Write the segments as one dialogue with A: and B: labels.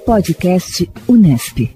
A: Podcast Unesp.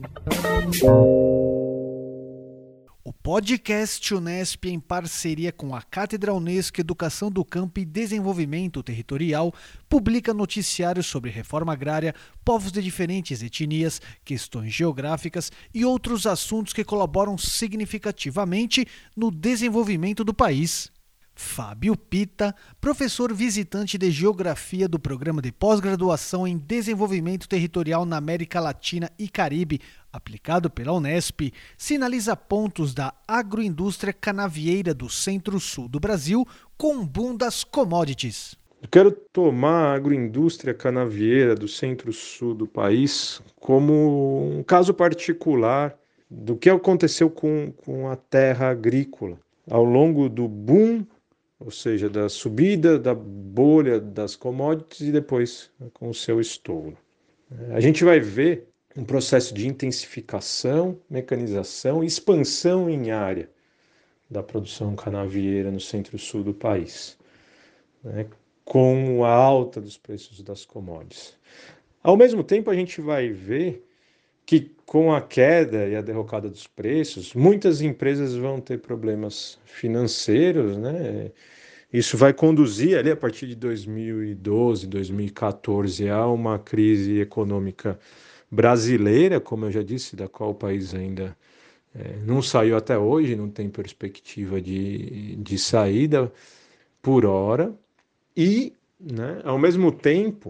B: O podcast Unesp, em parceria com a Cátedra Unesco Educação do Campo e Desenvolvimento Territorial, publica noticiários sobre reforma agrária, povos de diferentes etnias, questões geográficas e outros assuntos que colaboram significativamente no desenvolvimento do país. Fábio Pita, professor visitante de Geografia do Programa de Pós-Graduação em Desenvolvimento Territorial na América Latina e Caribe, aplicado pela Unesp, sinaliza pontos da agroindústria canavieira do centro-sul do Brasil com o boom das commodities.
C: Eu quero tomar a agroindústria canavieira do centro-sul do país como um caso particular do que aconteceu com a terra agrícola ao longo do boom, ou seja, da subida da bolha das commodities e depois com o seu estouro. A gente vai ver um processo de intensificação, mecanização e expansão em área da produção canavieira no centro-sul do país, né, com a alta dos preços das commodities. Ao mesmo tempo, a gente vai ver que com a queda e a derrocada dos preços, muitas empresas vão ter problemas financeiros, né? Isso vai conduzir ali a partir de 2012, 2014 a uma crise econômica brasileira, como eu já disse, da qual o país ainda não saiu até hoje, não tem perspectiva de saída por hora. E, né, ao mesmo tempo,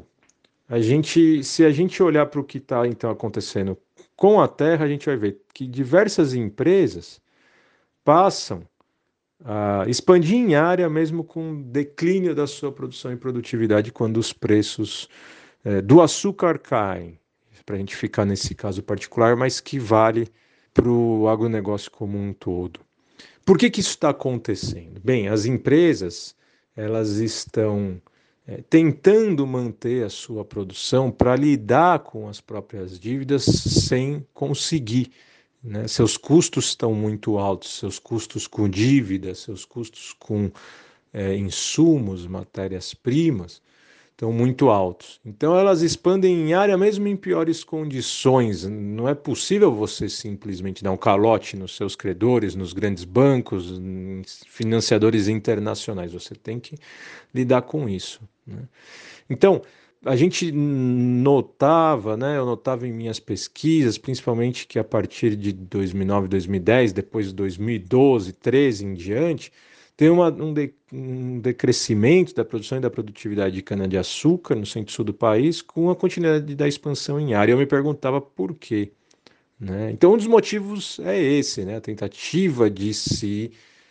C: se a gente olhar para o que está então acontecendo com a terra, a gente vai ver que diversas empresas passam a expandir em área mesmo com declínio da sua produção e produtividade quando os preços do açúcar caem, para a gente ficar nesse caso particular, mas que vale para o agronegócio como um todo. Por que isso está acontecendo? Bem, as empresas elas estão tentando manter a sua produção para lidar com as próprias dívidas sem conseguir, né? Seus custos estão muito altos, seus custos com dívidas, seus custos com insumos, matérias-primas, estão muito altos. Então elas expandem em área mesmo em piores condições. Não é possível você simplesmente dar um calote nos seus credores, nos grandes bancos, financiadores internacionais. Você tem que lidar com isso, né? Então, a gente notava, né, eu notava em minhas pesquisas, principalmente que a partir de 2009, 2010, depois de 2012, 2013 em diante, tem um decrescimento da produção e da produtividade de cana-de-açúcar no centro-sul do país, com a continuidade da expansão em área. Eu me perguntava por quê, né? Então, um dos motivos é esse, né, a tentativa de se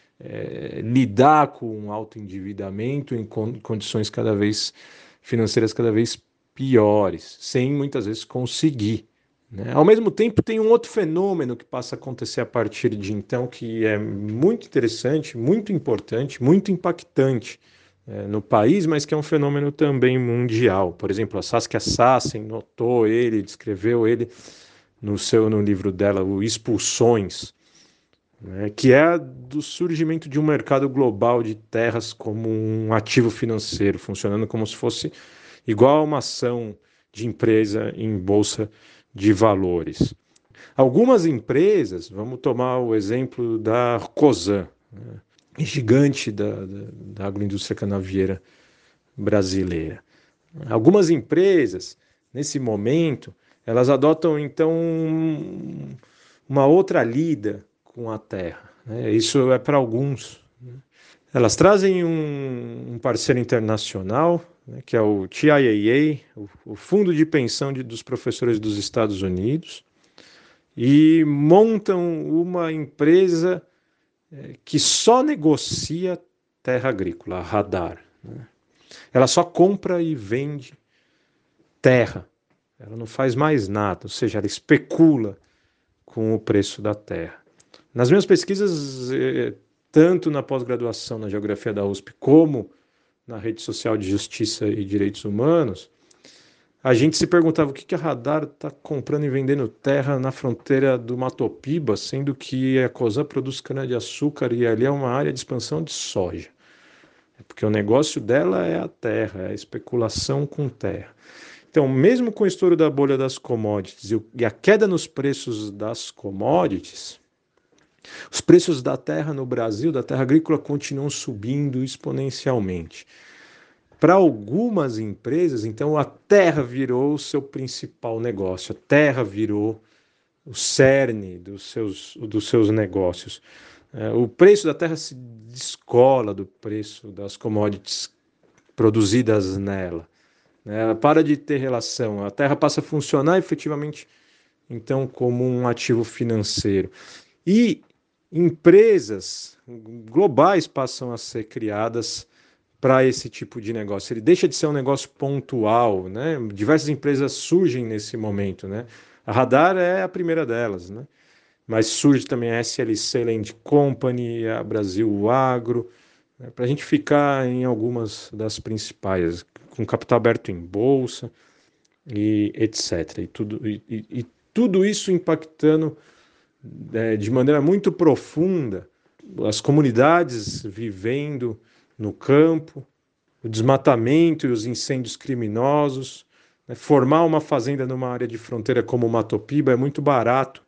C: lidar com um alto endividamento em condições financeiras cada vez piores, sem muitas vezes conseguir, né? Ao mesmo tempo, tem um outro fenômeno que passa a acontecer a partir de então, que é muito interessante, muito importante, muito impactante no país, mas que é um fenômeno também mundial. Por exemplo, a Saskia Sassen notou ele, descreveu ele no livro dela, o Expulsões, né, que é do surgimento de um mercado global de terras como um ativo financeiro, funcionando como se fosse igual a uma ação de empresa em bolsa de valores. Algumas empresas, vamos tomar o exemplo da Cosan, né, gigante da agroindústria canavieira brasileira. Algumas empresas, nesse momento, elas adotam então uma outra lida com a terra, né? Isso é para alguns, né? Elas trazem um parceiro internacional, né, que é o TIAA, o Fundo de Pensão dos Professores dos Estados Unidos, e montam uma empresa que só negocia terra agrícola, a Radar, né? Ela só compra e vende terra, ela não faz mais nada, ou seja, ela especula com o preço da terra. Nas minhas pesquisas, tanto na pós-graduação na Geografia da USP, como na Rede Social de Justiça e Direitos Humanos, a gente se perguntava o que a Radar está comprando e vendendo terra na fronteira do Mato Piba, sendo que a Cosan produz cana-de-açúcar e ali é uma área de expansão de soja. Porque o negócio dela é a terra, é a especulação com terra. Então, mesmo com o estouro da bolha das commodities e a queda nos preços das commodities, os preços da terra no Brasil, da terra agrícola, continuam subindo exponencialmente. Para algumas empresas, então, a terra virou o seu principal negócio, a terra virou o cerne dos seus negócios. O preço da terra se descola do preço das commodities produzidas nela. Ela para de ter relação, a terra passa a funcionar efetivamente, então, como um ativo financeiro. E empresas globais passam a ser criadas para esse tipo de negócio. Ele deixa de ser um negócio pontual, né? Diversas empresas surgem nesse momento, né? A Radar é a primeira delas, né? Mas surge também a SLC Land Company, a Brasil Agro, né? Para a gente ficar em algumas das principais, com capital aberto em bolsa e etc. E tudo isso impactando de maneira muito profunda as comunidades vivendo no campo, o desmatamento e os incêndios criminosos. Formar uma fazenda numa área de fronteira como Matopiba é muito barato.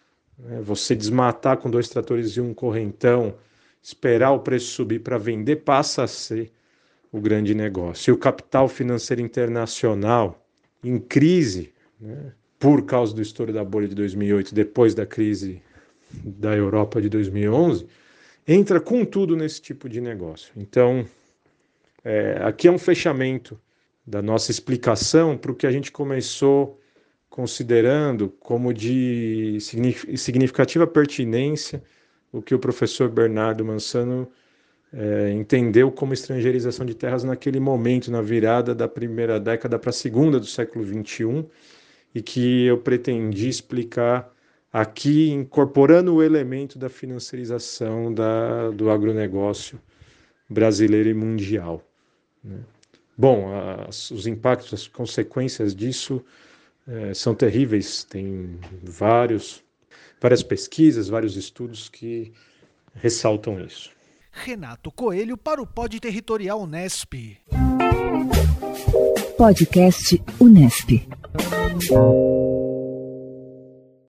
C: Você desmatar com 2 tratores e um correntão, esperar o preço subir para vender, passa a ser o grande negócio. E o capital financeiro internacional em crise, né, por causa do estouro da bolha de 2008, depois da crise da Europa de 2011, entra com tudo nesse tipo de negócio. Então, aqui é um fechamento da nossa explicação para o que a gente começou considerando como de significativa pertinência o que o professor Bernardo Mansano entendeu como estrangeirização de terras naquele momento, na virada da primeira década para a segunda do século XXI, e que eu pretendi explicar aqui, incorporando o elemento da financiarização do agronegócio brasileiro e mundial, né? Bom, os impactos, as consequências disso são terríveis. Tem várias pesquisas, vários estudos que ressaltam isso.
B: Renato Coelho para o Pod Territorial Unesp.
A: Podcast Unesp.